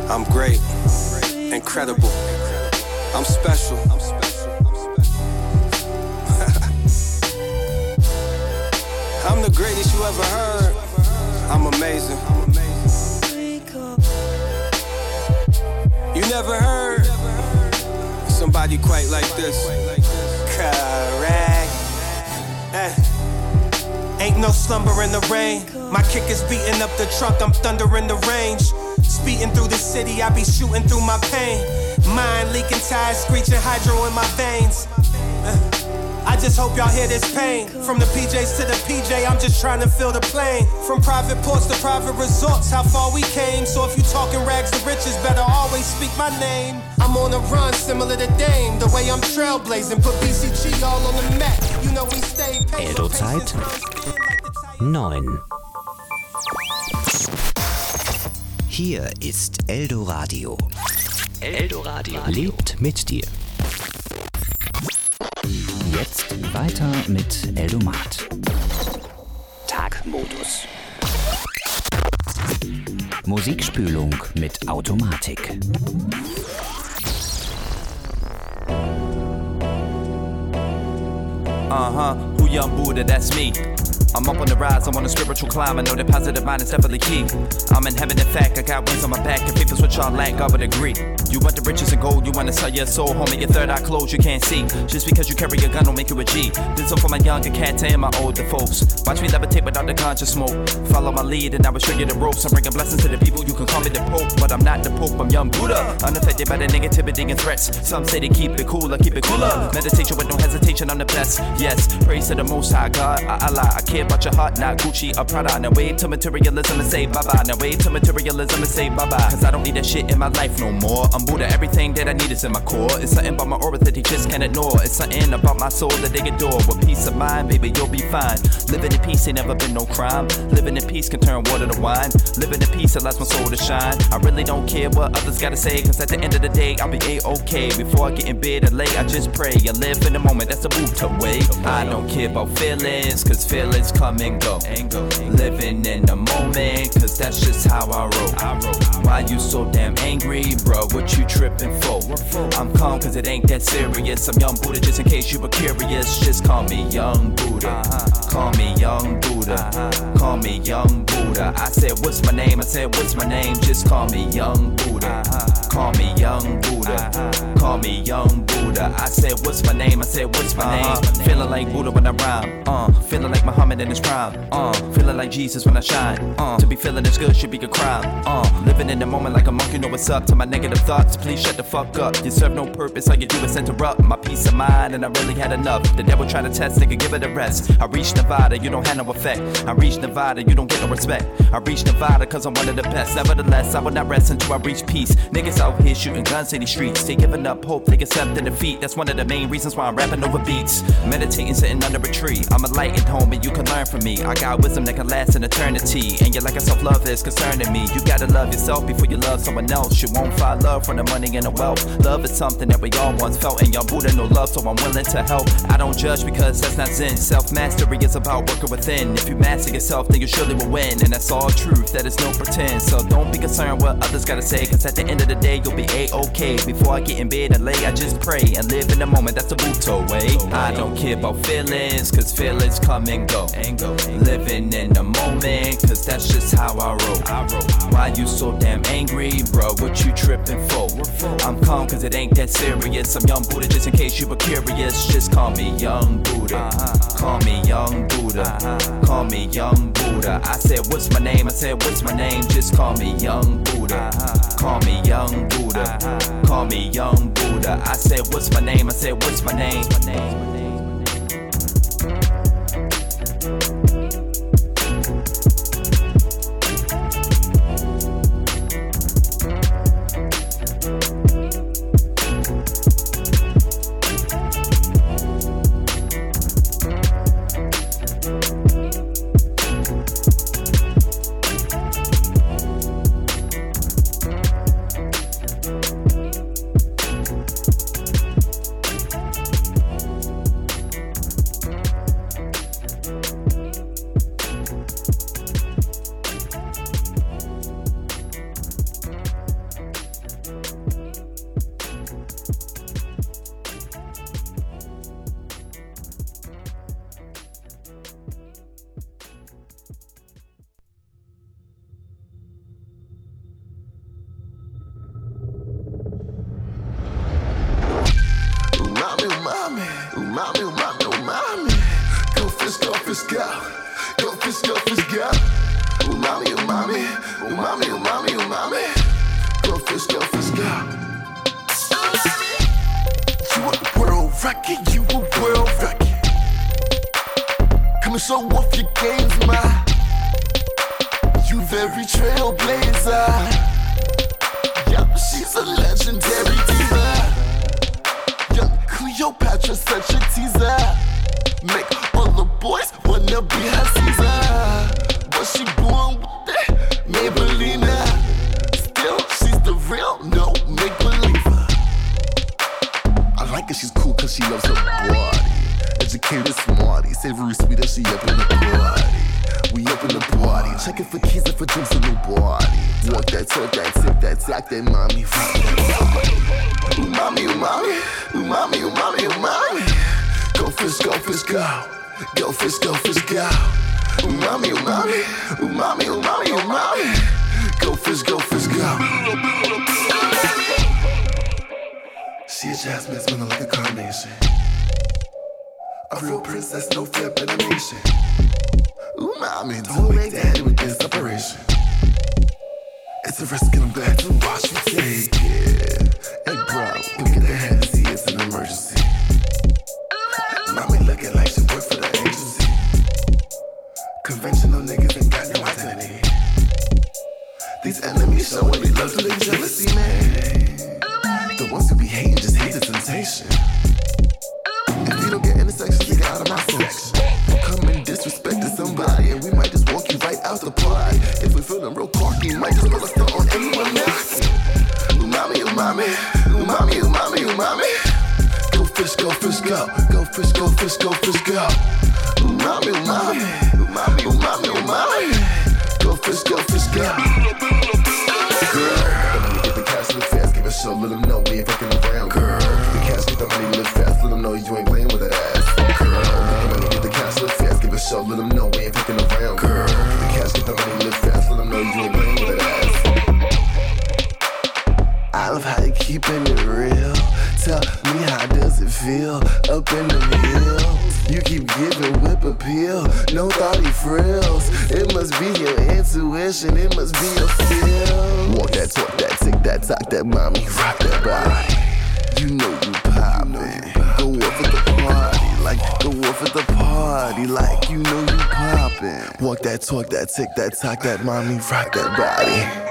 I'm great, incredible, I'm special. I'm the greatest you ever heard. I'm amazing. You never heard somebody quite like this. Correct. Ain't no slumber in the rain. My kick is beating up the trunk, I'm thundering the range. Speeding through the city, I be shooting through my pain. Mind leaking, tires screeching, hydro in my veins. I just hope y'all hear this pain. From the PJs to the PJ, I'm just trying to fill the plane. From private ports to private resorts, how far we came. So if you talking rags to riches, better always speak my name. I'm on a run similar to Dame. The way I'm trailblazing, put BCG all on the map. You know we stay Eldo-Zeit 9. Hier ist Eldoradio. Eldoradio lebt mit dir. Jetzt weiter mit Eldomat. Tagmodus. Musikspülung mit Automatik. Who young Buddha, that's me. I'm up on the rise, I'm on a spiritual climb. I know that positive mind is definitely key. I'm in heaven, in fact, I got wings on my back. If people's what y'all lack, I would agree. You want the riches and gold, you wanna sell your soul, homie, your third eye closed, you can't see. Just because you carry a gun don't make you a G. This one for my younger cats and my older folks. Watch me levitate without the conscious smoke. Follow my lead and I will show you the ropes. I'm bringing blessings to the people, you can call me the Pope, but I'm not the Pope, I'm young Buddha. Unaffected by the negativity and threats. Some say they keep it cool, I keep it cooler. Meditation with no hesitation, I'm the best. Yes, praise to the Most High God, Allah. I care about your heart, not Gucci or Prada. Now wait to materialism and say bye-bye. Now wait to materialism and say bye-bye. Cause I don't need that shit in my life no more. I'm Buddha, everything that I need is in my core. It's something about my aura that they just can't ignore. It's something about my soul that they adore. With peace of mind, baby, you'll be fine. Living in peace ain't never been no crime. Living in peace can turn water to wine. Living in peace allows my soul to shine. I really don't care what others gotta say, cause at the end of the day, I'll be A-okay. Before I get in bed or late, I just pray and live in the moment, that's a Buddha way. I don't care about feelings, cause feelings come and go. Living in the moment, cause that's just how I roll. Why you so damn angry, bro? What you tripping for? I'm calm cause it ain't that serious. I'm young Buddha just in case you were curious. Just call me young Buddha. Call me young Buddha. Call me young Buddha. I said what's my name? I said what's my name? Just call me young Buddha. Call me young Buddha. Call me young Buddha. I said what's my name? I said what's my name? Feeling like Buddha when I rhyme. Feeling like Muhammad in his prime. Feeling like Jesus when I shine. To be feeling this good should be a crime. Living in the moment like a monk, you know what's up. To my negative thoughts, please shut the fuck up. You serve no purpose, all you do is interrupt my peace of mind, and I really had enough. The devil try to test, nigga, give it a rest. I reached Nevada, you don't have no effect. I reached Nevada, you don't get no respect. I reached Nevada cause I'm one of the best. Nevertheless, I will not rest until I reach peace. Niggas out here shooting guns in these streets. They giving up hope, they accept defeat. That's one of the main reasons why I'm rapping over beats. Meditating, sitting under a tree. I'm enlightened, homie, you can learn from me. I got wisdom that can last an eternity. And your lack of self-love is concerning me. You gotta love yourself before you love someone else. You won't find love from the money and the wealth. Love is something that we all once felt, and young Buddha no love, so I'm willing to help. I don't judge because that's not Zen. Self-mastery is about working within. If you master yourself, then you surely will win. And that's all truth, that is no pretend. So don't be concerned what others gotta say, cause at the end of the day, you'll be A-okay. Before I get in bed and lay, I just pray and live in the moment, that's the Buddha way. I don't care about feelings, cause feelings come and go. Living in the moment, cause that's just how I roll. Why you so damn angry, bro? What you tripping for? I'm calm cause it ain't that serious. I'm young Buddha just in case you were curious. Just call me young Buddha. Call me young Buddha. Call me young Buddha. I said what's my name? I said what's my name? Just call me young Buddha. Call me young Buddha. Call me young Buddha. I said what's my name? I said what's my name? mommy, oh mommy, oh mommy. Go fish, go fish, go. Go fish, go fish, go. Oh mommy, oh mommy, oh mommy, oh mommy, oh mommy. Go fish, go fish, go. You a world record, you a world record. Come and show off your games, ma. You very trailblazer. Yeah, she's a legendary diva. Young Cleopatra, such a teaser. Make all the boys wanna be her Caesar. But she born with that Maybellina. Still, she's the real, no make-believer. I like her, she's cool cause she loves her body. Educated, smarty, savory, sweet as she up in the party. We up in the party, checking for keys and for drinks and no body. Walk that, talk that, tick that, tack that, mommy. Ooh, mommy, ooh, mommy. Ooh, mommy, ooh, mommy, ooh, mommy. Go fish, go fish, go. Go fish, go fish, go. Ooh, mommy, ooh, mommy. Ooh, mommy, ooh, mommy, ooh, mommy. Go fish, go go. She a jasmine smelling like a carnation. A real princess, no flip animation. Ooh, mommy, don't make daddy with this operation. It's a risk and I'm glad to watch you take it. Hey bro, you get the head to see it's an emergency. Mommy looking like she work for the agency. Conventional niggas ain't got no identity. These enemies showing they love to their jealousy, man. The ones who be hating just hate the temptation. If you don't get in the section, you get out of my section. Come and disrespecting somebody, and we might just walk you right out the party. If we feelin' real cocky, might just put a stunt on anyone knocking. Ooh mommy, ooh mommy, ooh mommy, ooh mommy, ooh mommy. Go fish, go fish, go. Go fish, go fish, go fish, go. Ooh mommy, ooh mommy, ooh mommy, ooh mommy, ooh mommy. Go fish, go fish, go. Girl, let me get the cash real fast, give a show, let them know we ain't fucking around. Girl, the cash get the money real fast, let them know you ain't playing with that ass. Girl, let me get the cash real fast, give a show, let them know we ain't fucking around. Girl, the cash get the money real fast, let them know you ain't playing with that ass. I love how you keeping it real. Tell me how does it feel up in the hill? You keep giving whip appeal, no thoughty frills. It must be your intuition, it must be your feel. Walk that, talk that, tick that, talk that, mommy, rock that body. You know you poppin'. Go off at the party, like go off at the party, like you know you poppin'. Walk that, talk that, tick that, talk that, mommy, rock that body.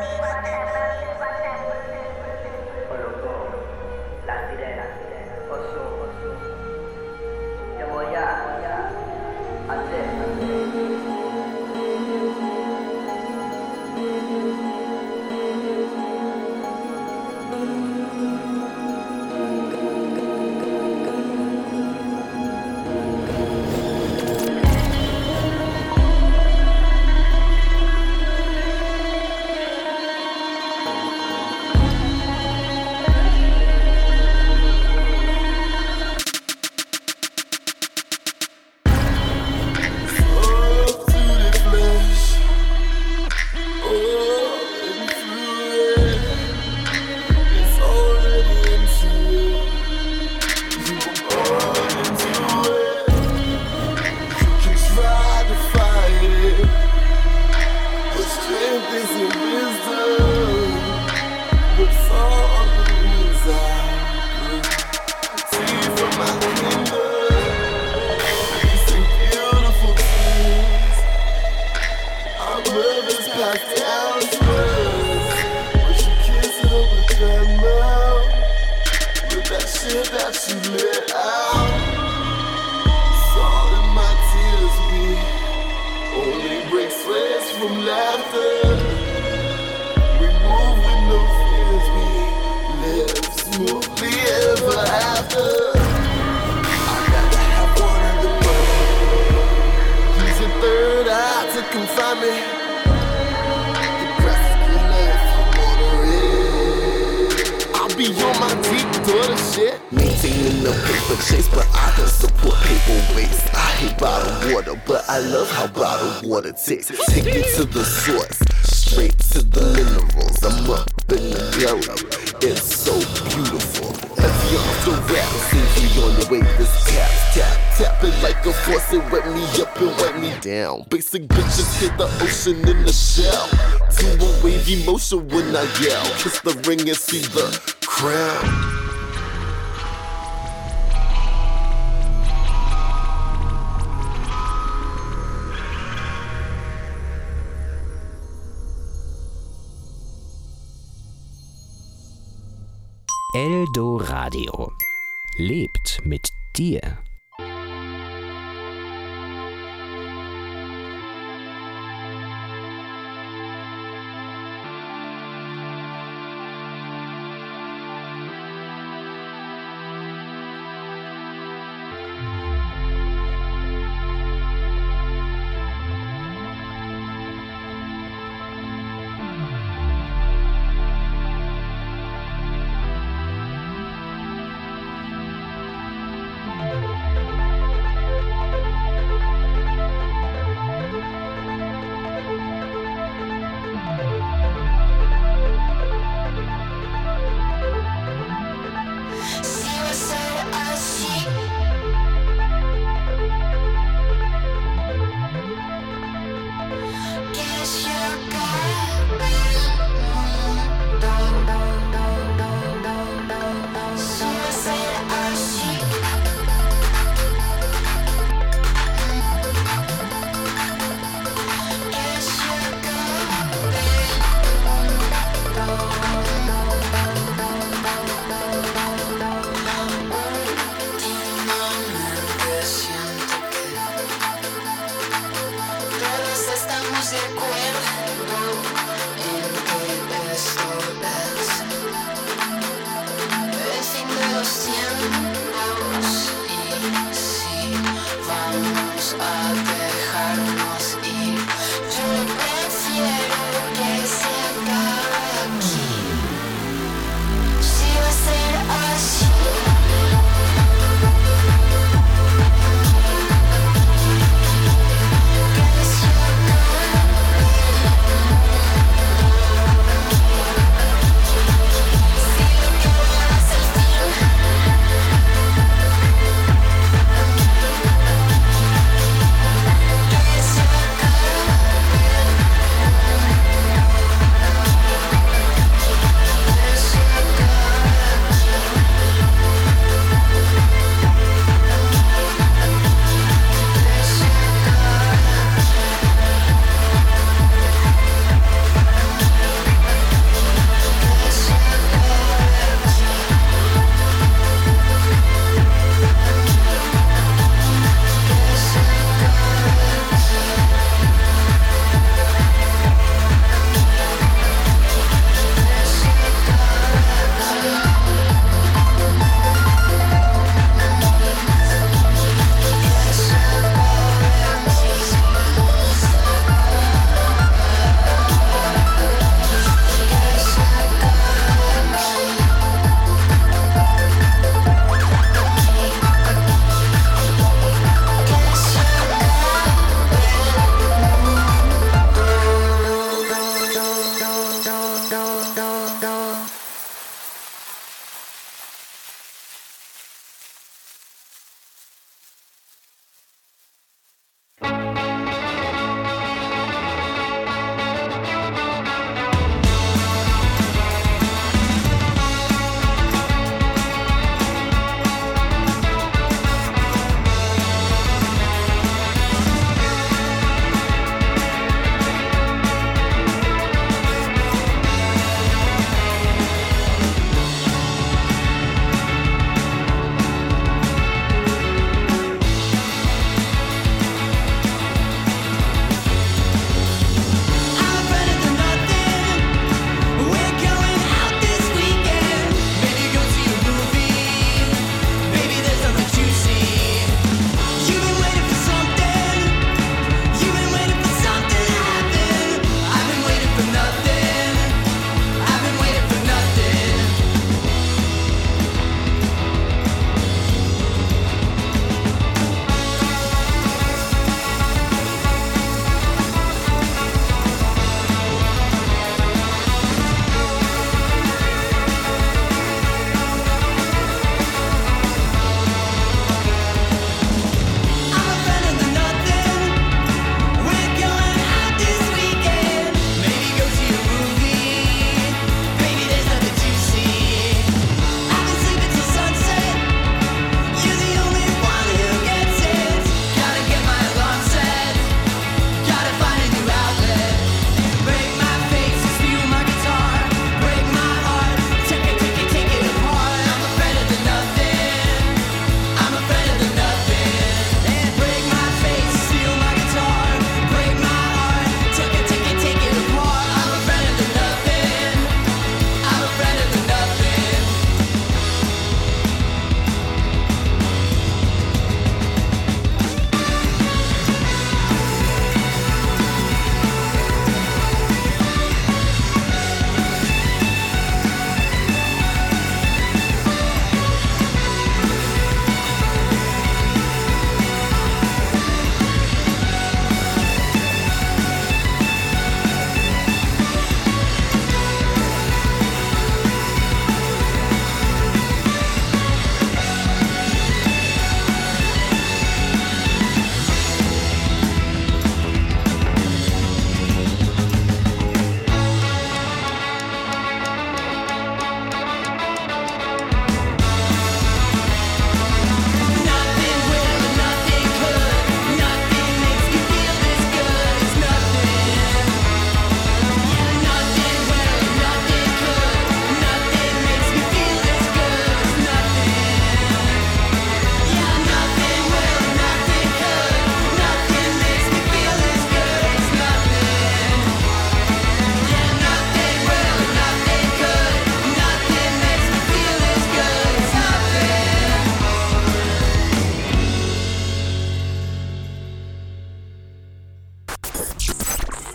Take me to the source, straight to the minerals. I'm up in the dirt, it's so beautiful. If you're off the rap. Seems we on the way, this tap, tap, tap it like a faucet, wet me up and wipe me down. Basic bitches hit the ocean in the shell. Do a wavy motion when I yell. Kiss the ring and see the crown. Eldoradio. Lebt mit dir.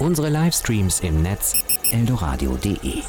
Unsere Livestreams im Netz eldoradio.de.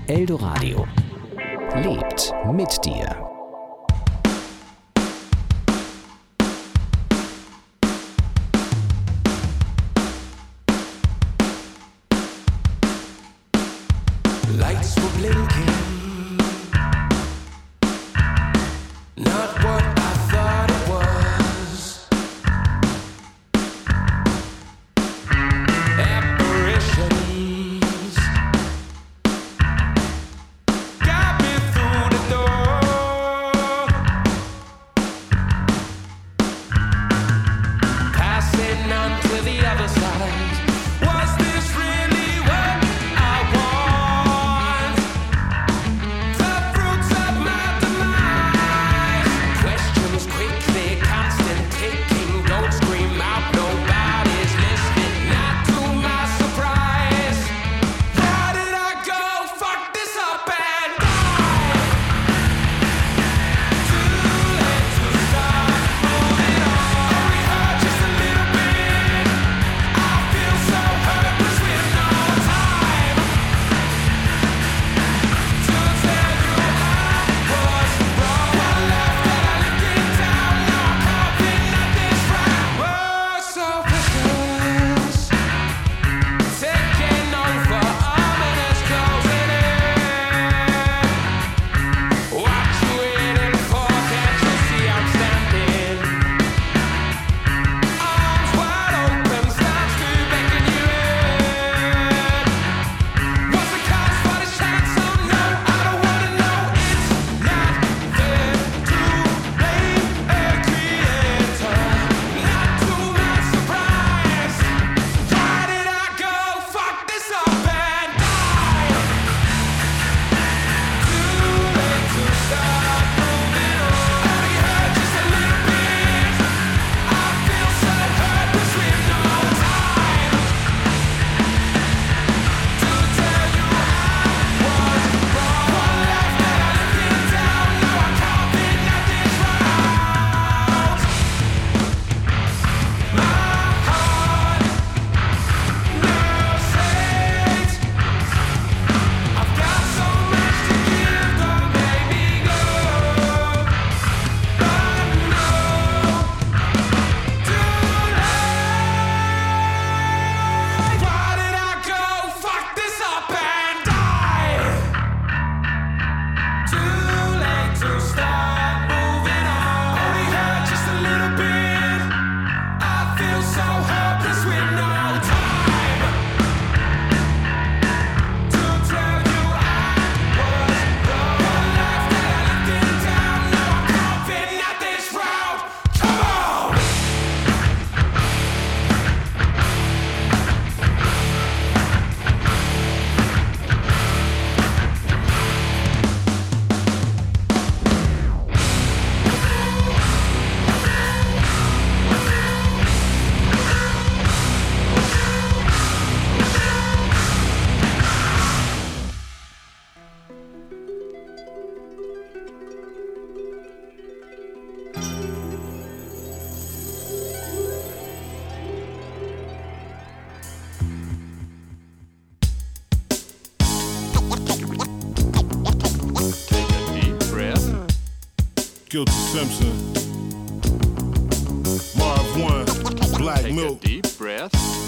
Eldoradio lebt mit dir. Lights were blinking, not what I thought it was. Apparitions got me through the door, passing on to the other side. Was this really what I want? The fruits of my demise. Questions quickly, constant ticking. Don't scream out, nobody's listening. Not to my surprise. Why did I go fuck this up and die? Too late to stop moving on. Only hurt just a little bit. I feel so hopeless with no time to tell you I was wrong. One left that I lived it down. Now I'm coughing at this round. Oh, so precious, taking over, ominous closing in. What you waiting for? Can't you see I'm standing? Arms wide open, starts to beckon you in. What's the cost for this chance? Oh no, I don't wanna know. It's not fair to blame a creator. Not to my surprise. Why did I go fuck this up and die? Too late to stop moving on. Only hurt just a little bit. I feel so hopeless with no time to tell you I was wrong. One left that I lived it down. Now I'm coughing at this round. My heart now says I've got so much to give. Don't make me go. But no, too late. Why did I go fuck this up and die? Too late to start moving on. Only hurt just a little bit. I feel so hopeless with no time to tell you I was wrong. One left that I lived it down. Now I'm coughing at this round. Come on! Take a deep breath. Guilty Simpson, Marv One, Black Take a Milk, deep breath.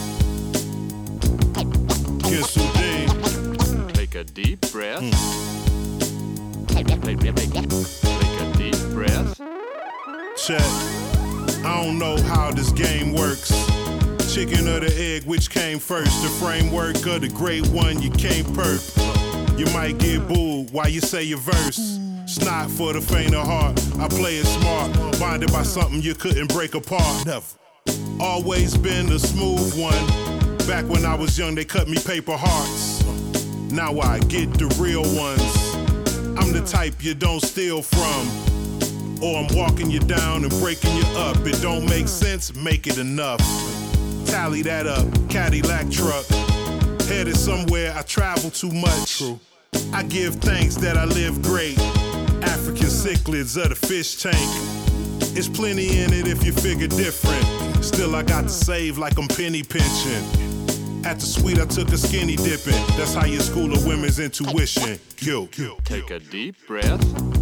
Kiss Dean. Take a deep breath. Take a deep breath. Check. I don't know how this game works. Chicken or the egg, which came first? The framework of the great one, you can't perp. You might get booed while you say your verse. It's not for the faint of heart. I play it smart, bonded by something you couldn't break apart. Never. Always been the smooth one. Back when I was young, they cut me paper hearts. Now I get the real ones. I'm the type you don't steal from. Or I'm walking you down and breaking you up. It don't make sense, make it enough. Tally that up, Cadillac truck. Headed somewhere, I travel too much. I give thanks that I live great. African cichlids of the fish tank. It's plenty in it if you figure different. Still I got to save like I'm penny pinching. At the suite, I took a skinny dipping. That's how you school a women's intuition. Kill. Take a deep breath.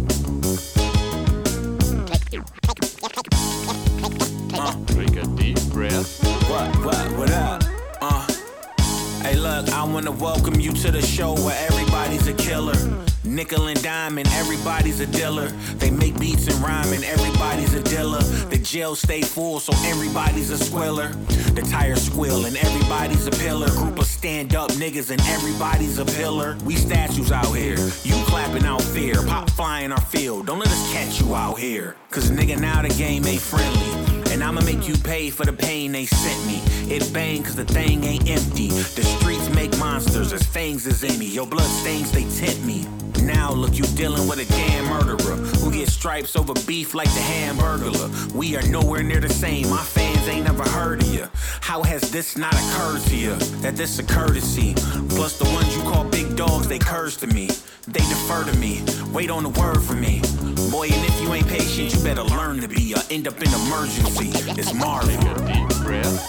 Take a deep breath. What up? Hey look, I wanna welcome you to the show where everybody's a killer. Nickel and diamond, everybody's a dealer. They make beats and rhyme and everybody's a dealer. The jail stay full, so everybody's a squiller. The tires squill and everybody's a pillar. Group of stand-up niggas and everybody's a pillar. We statues out here, you clapping out fear. Pop flying our field, don't let us catch you out here. Cause nigga, now the game ain't friendly. And I'ma make you pay for the pain they sent me. It bang cause the thing ain't empty. The streets make monsters as fangs as any. Your blood stains, they tempt me. Now look, you dealing with a damn murderer who gets stripes over beef like the Hamburglar. We are nowhere near the same, my fans ain't never heard of you. How has this not occurred to you? That this a courtesy. Plus the ones you call big dogs, they curse to me. They defer to me, wait on the word for me. Boy, and if you ain't patient, you better learn to be or end up in emergency. It's Marvin. Take a deep breath.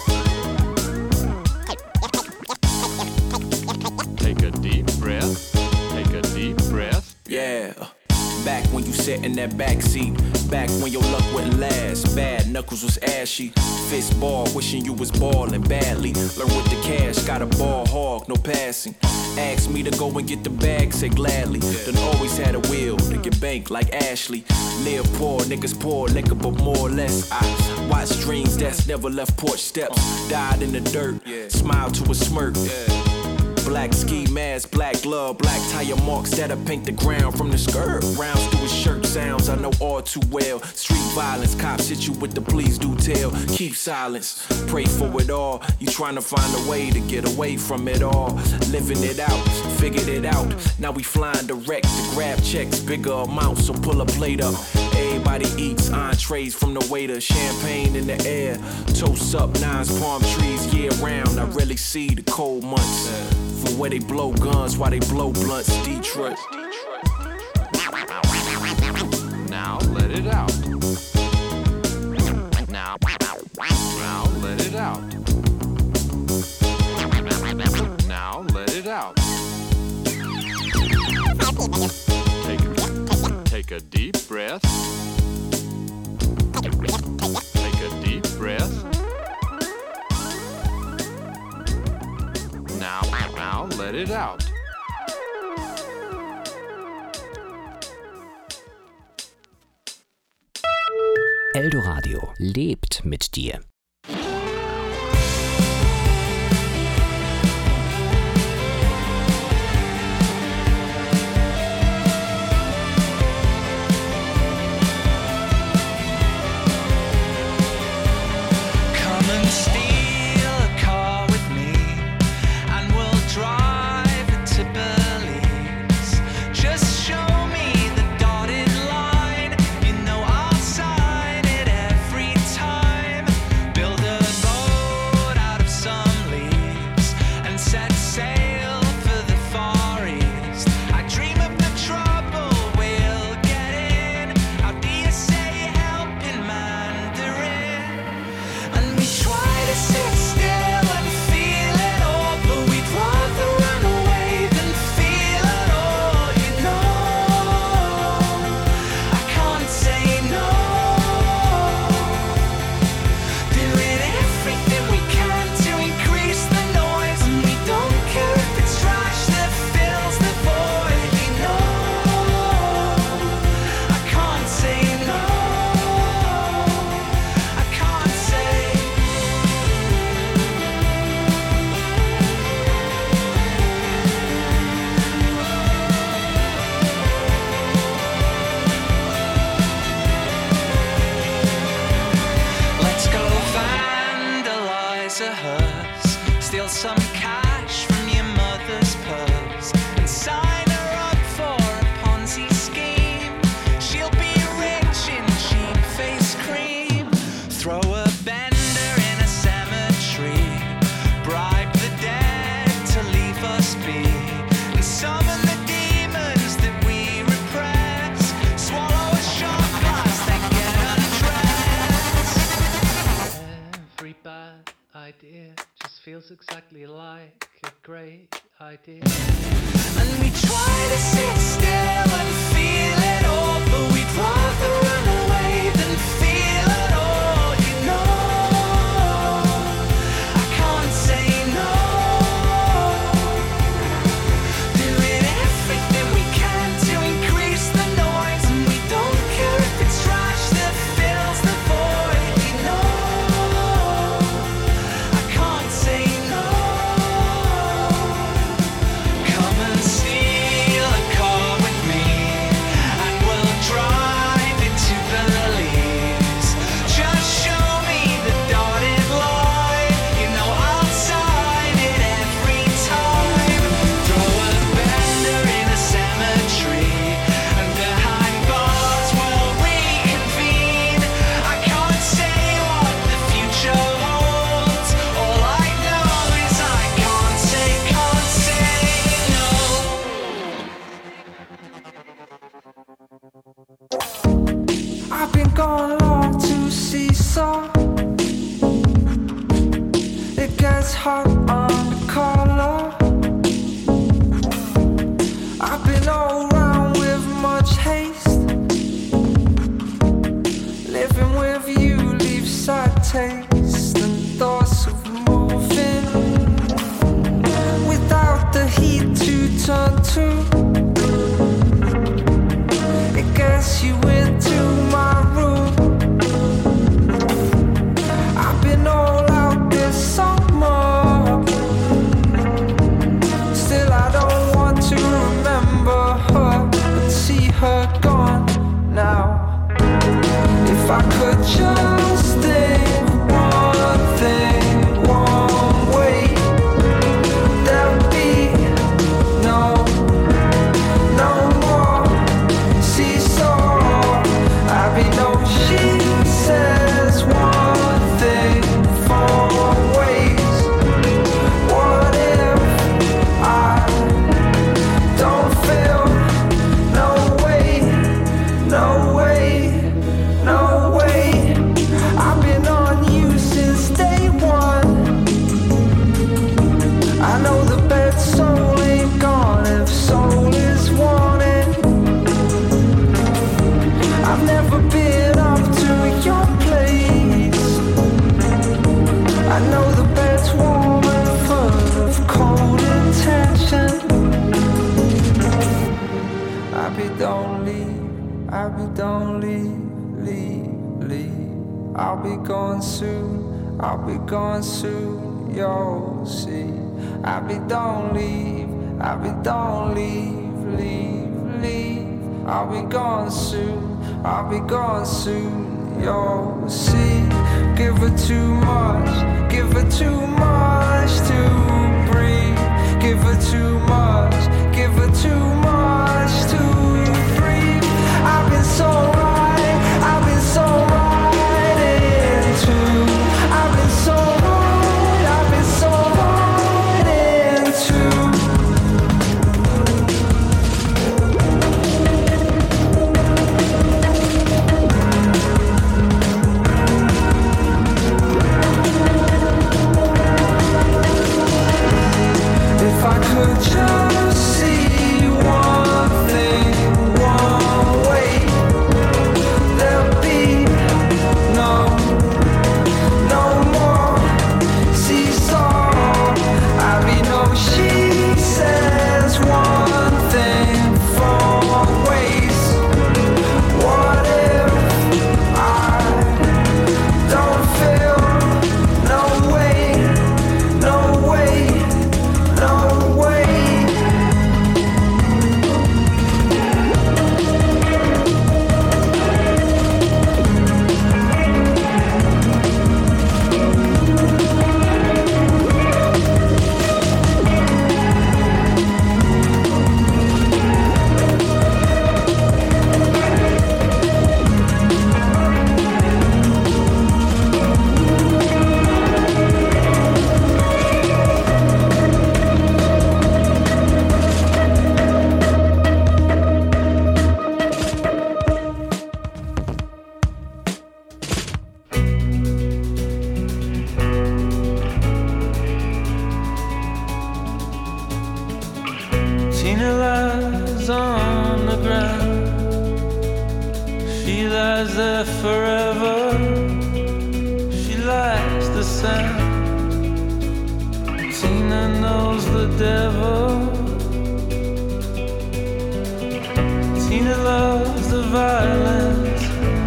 Take a deep breath. Take a deep breath. Yeah. Back when you sat in that back seat. Back when your luck wouldn't last. Bad knuckles was ashy. Fist ball, wishing you was balling badly. Learn with the cash, got a ball hog, no passing. Asked me to go and get the bag, say gladly. Done always had a will to get banked like Ashley. Live poor, niggas pour liquor, but more or less I watched dreams that's never left porch steps. Died in the dirt, smiled to a smirk. Black ski mask, black glove, black tire marks that'll paint the ground from the skirt. Rounds through his shirt sounds I know all too well. Street violence, cops hit you with the please do tell. Keep silence, pray for it all. You trying to find a way to get away from it all. Living it out, figured it out. Now we flying direct to grab checks, bigger amounts, so pull a plate up. Everybody eats entrees from the waiter. Champagne in the air, toast up, nines, palm trees year round. I rarely see the cold months. From where they blow guns while they blow blunts, Detroit. Now let it out. Now let it out. Now let it out. Take a deep breath. Take a deep breath. Now let it out. Eldoradio lebt mit dir. exactly like a great idea. And we try to sit still and feel it all, but we'd rather run away than feel it all, you know. I can't say no. Doing everything we can to increase the noise, and we don't care if it's trash that fills the void, you know. I can't say no. Come and steal a car with me, and we'll drive it to Belize. Just show me the dotted line, you know I'll sign it every time. Throw a bender in a cemetery, and behind bars we'll reconvene. I can't say what the future holds. All I know is I can't say no. I've been gone long to seesaw. It gets hot on the collar. I've been all round with much haste. Living with you leaves sad taste and thoughts of moving without the heat to turn to. It gets you into my room. I've been all out this summer. Still I don't want to remember her and see her gone now. If I could just think one thing, one way, there'd be no more seesaw. I know she says one thing, four ways. What if I don't feel no way, no way, no way? I've been on you since day one. I know the bed soul ain't gone if soul is wanted. I've never been up to your place. I know the bed's warm and full of cold intention. Abby, don't leave. Abby, don't leave. Leave. I'll be gone soon. I'll be gone soon. You'll see. Abby, don't leave. Abby, don't leave. Leave. I'll be gone soon. I'll be gone soon. You'll see. Give her too much. Give her too much to breathe. Give her too much. Give her too much to breathe. I've been so right. I've been so right into. I've been so right. I've been so right into. If I could just She lies there forever. She likes the sound. Tina knows the devil. Tina loves the violence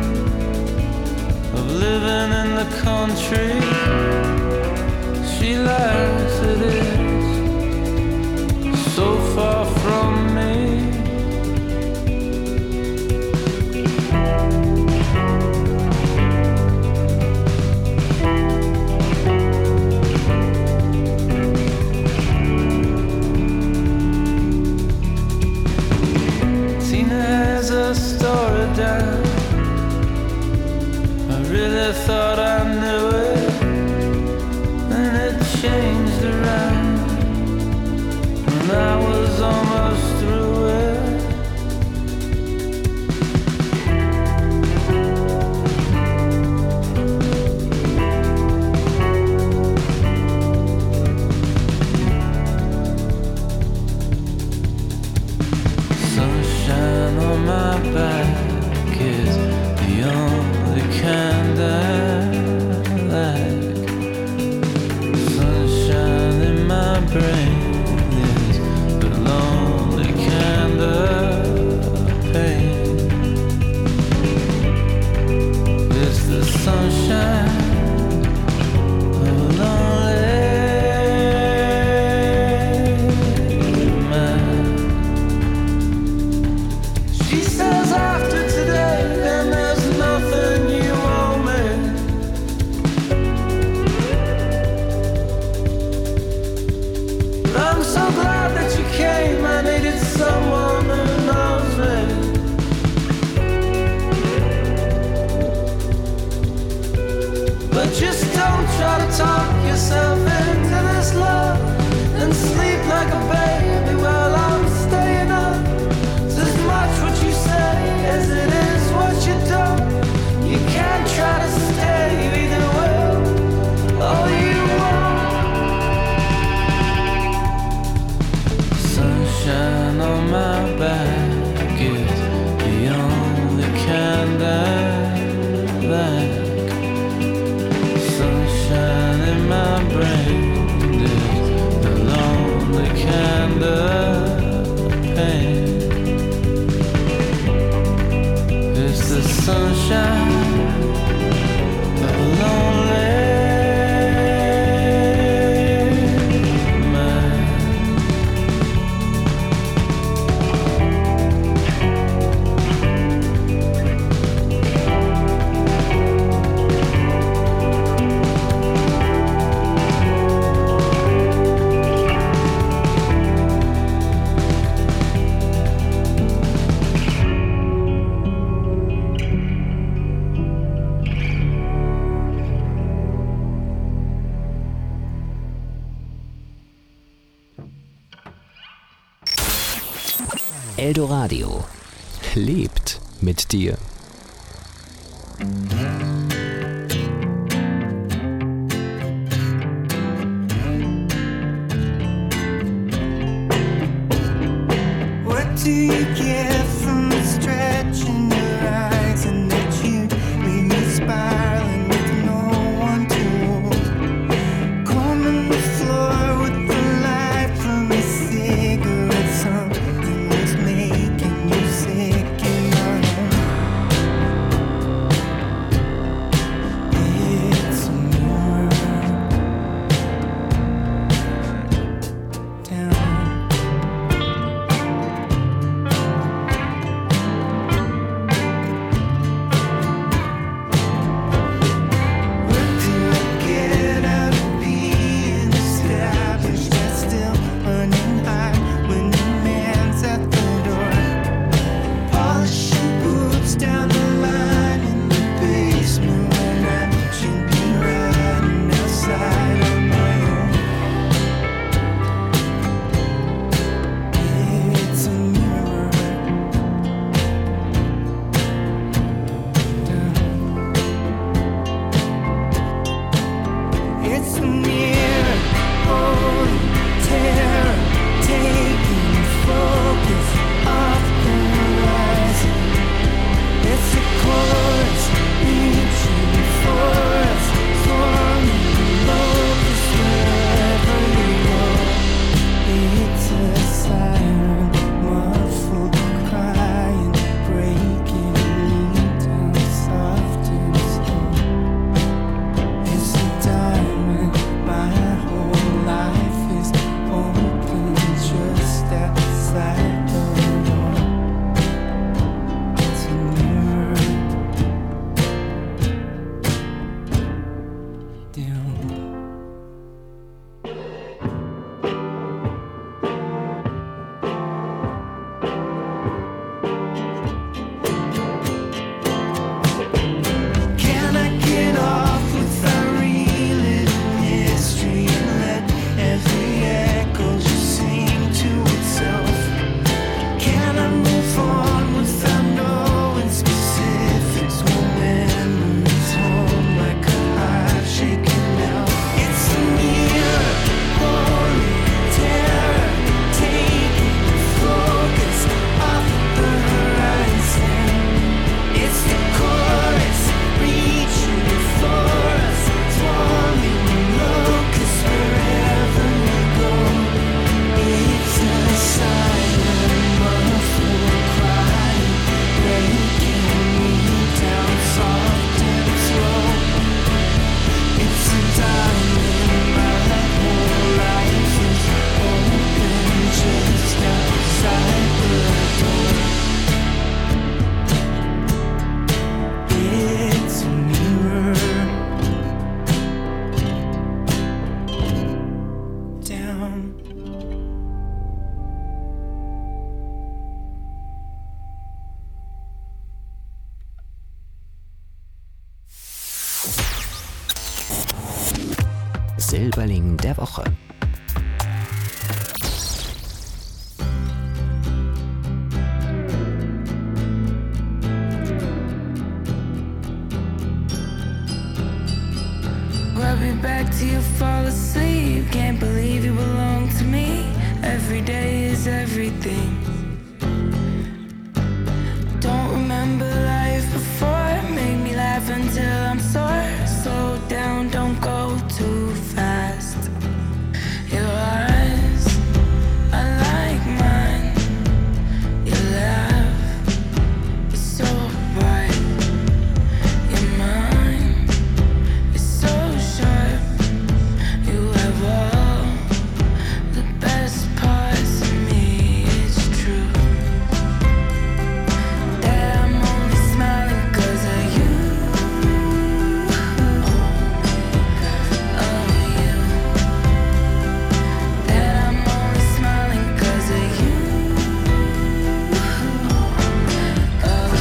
of living in the country. She likes it is so far from me. Story down. I really thought I knew it, and it changed around, and I was almost through it. Sunshine on my back is the only kind I like. Sunshine in my brain is the lonely kind of pain. It's the sunshine of a lonely man. She says after today, then there's nothing you owe me. But I'm so glad that you came. I needed someone who knows me. But just don't try to talk yourself into this love and sleep like a baby while I'm staying up. It's as much what you say as it is what you don't. You can't try to stay, you either will or you won't. Sunshine on my back is the only kind I like. Sunshine in my brain is the lonely kind of pain. It's the sunshine of a lonely man. Eldoradio lebt mit dir. What do you get from stretching your eyes and that you leave me spiraling with no one to hold? Combing the floor with the light from a cigarette, something was making you sick in my home. Silberling der Woche. Rub me back till you fall asleep. Can't believe you belong to me. Every day is everything. Don't remember life before. Make me laugh until I'm sore. Slow down, don't go too fast. Your eyes are like mine. Your laugh is so bright. Your mind is so sharp. You have all the best parts of me. It's true that I'm only smiling 'cause of you. Oh, you. That I'm only smiling 'cause of you. Oh,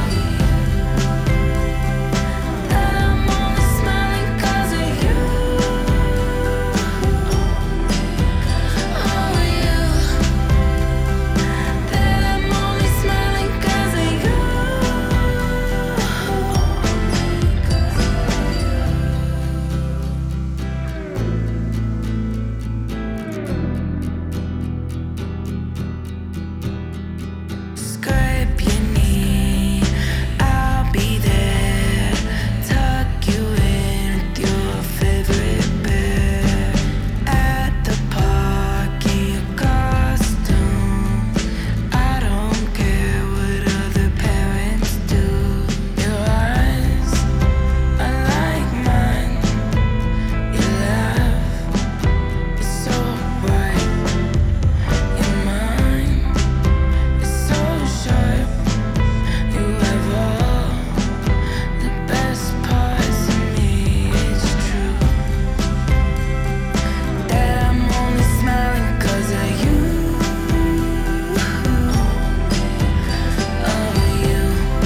that I'm only smiling 'cause of you. Oh, you. That I'm only smiling 'cause of you. Scrape your knee, I'll be there. Tuck you in with your favorite bear. At the park in your costume. I don't care what other parents do. Your eyes are like mine. Your laugh is so bright. Your mind is so sharp. You have all the best parts of me. It's true that I'm only smiling 'cause of you. Oh, you.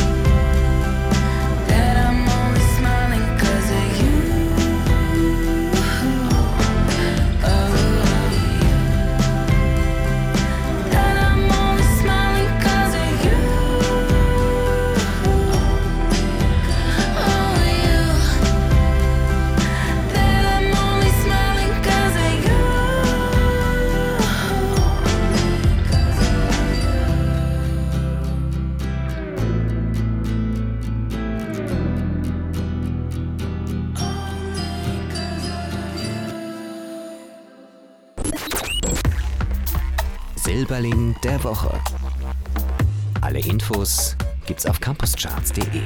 That I'm only smiling 'cause of you. Oh, you. That I'm only smiling 'cause of you. Oh, you. That I'm only smiling 'cause of you. Silberling der Woche. Alle Infos gibt's auf campuscharts.de.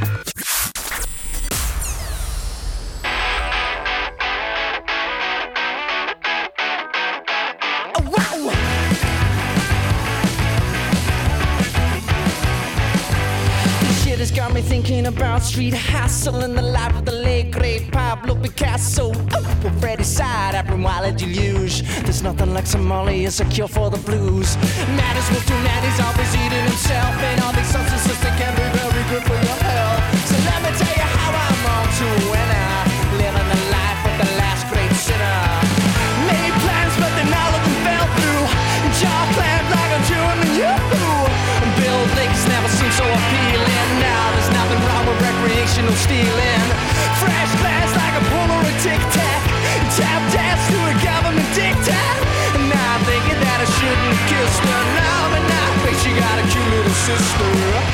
This shit has got me thinking about street hustle and the life of the late great Pablo Picasso. Oh, Freddy side, abnormality deluge. There's nothing like Somalia as a cure for the blues. Matters will do that, he's always eating himself. And all these substances, they can be very good for your health. So let me tell you how I'm on to a winner. Living the life of the last great sinner. Made plans, but then all of them fell through. Jaw planned like I'm doing to you. Build lakes never seem so appealing. Now there's nothing wrong with recreational stealing. Fresh glass like a Polaroid tic-tac. Tap dance to a government diktat. And now I'm thinking that I shouldn't have kissed her. Now but now, but she got a cute little sister.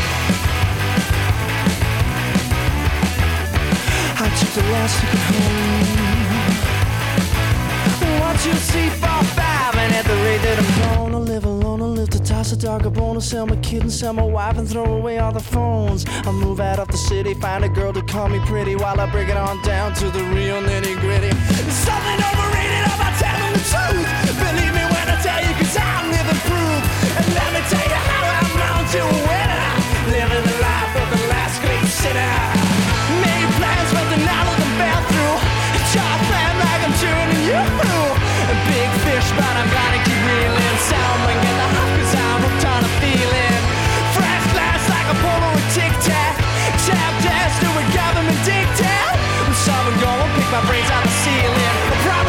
I took the last ticket home. What you see for 5, and at the rate that I'm gonna live alone, I'll live to toss a darker bone, I'll sell my kid and sell my wife and throw away all the phones. I'll move out of the city, find a girl to call me pretty, while I break it on down to the real nitty gritty. There's something overrated about telling the truth. Believe me when I tell you, 'cause I'm living proof. And let me tell you how I'm on to a winner. Living the life of the last great sinner. Made plans, but then all of them fell through. Jaw planned like I'm tuning you. A big fish, but I'm gonna keep reeling. Sound ring in the hop, 'cause I'm hooked on a feeling. Fresh glass like a Polaroid tic-tac. Tap dance to a government diktat. So I'm gonna pick my brains out the ceiling. I promise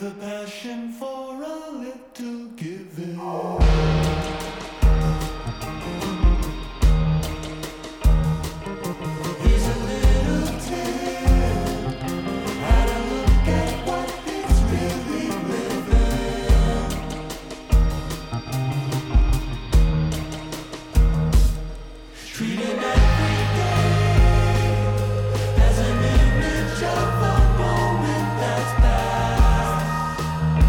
a passion for a little giving. Here's a little tip, how to look at what it's really living. Treating every day as an image of a moment that's past.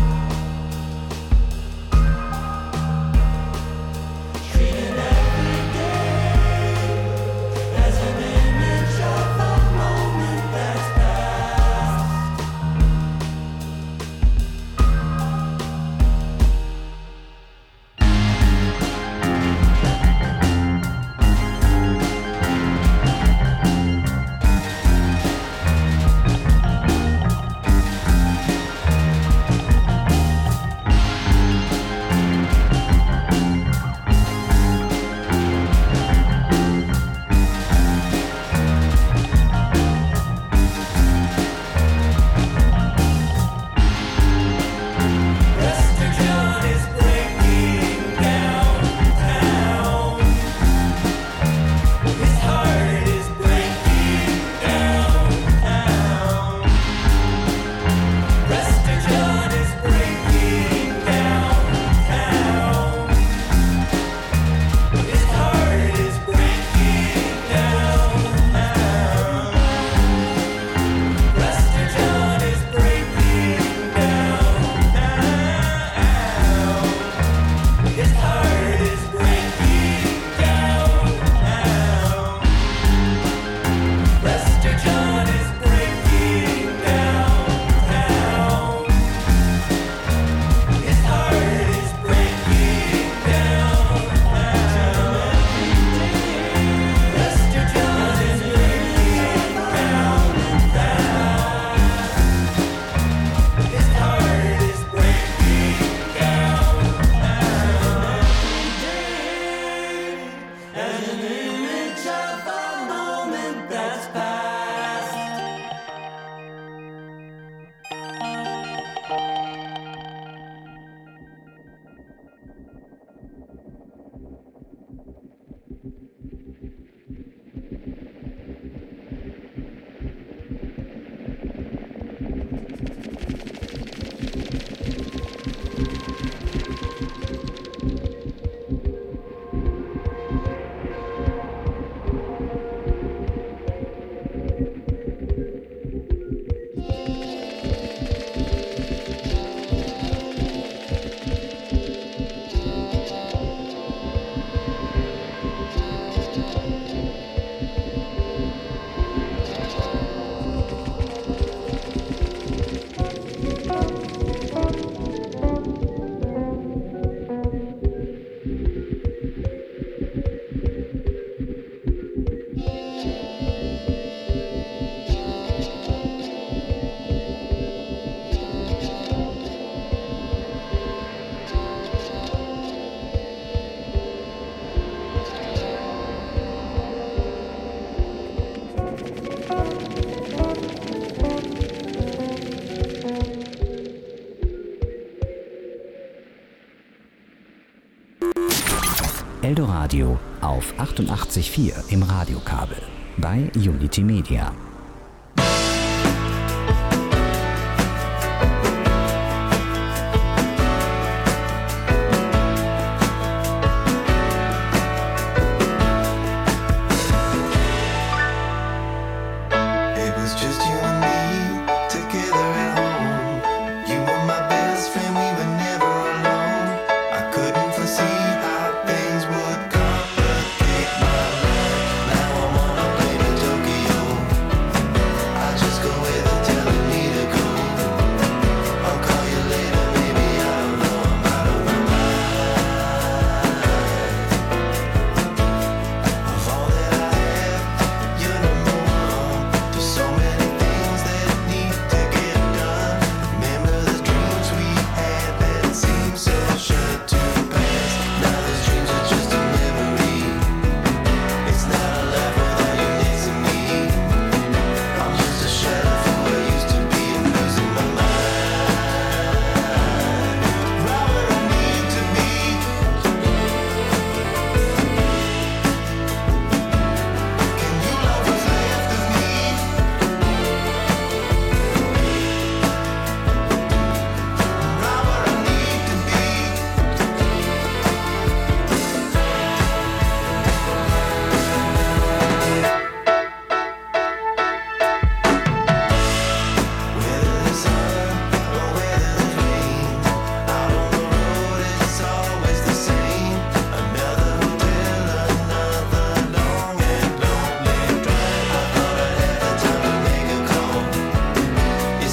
Treating every day as an image of a moment that's past. Prester John is breaking downtown. His heart is breaking downtown. Prester John is breaking downtown. His heart is breaking downtown. Prester John is breaking downtown. His heart is breaking downtown. Prester John is breaking downtown. His heart is breaking downtown. Prester John is breaking downtown. His heart is breaking downtown. As an image of a moment that's past. Eldoradio auf 88.4 im Radiokabel bei Unity Media.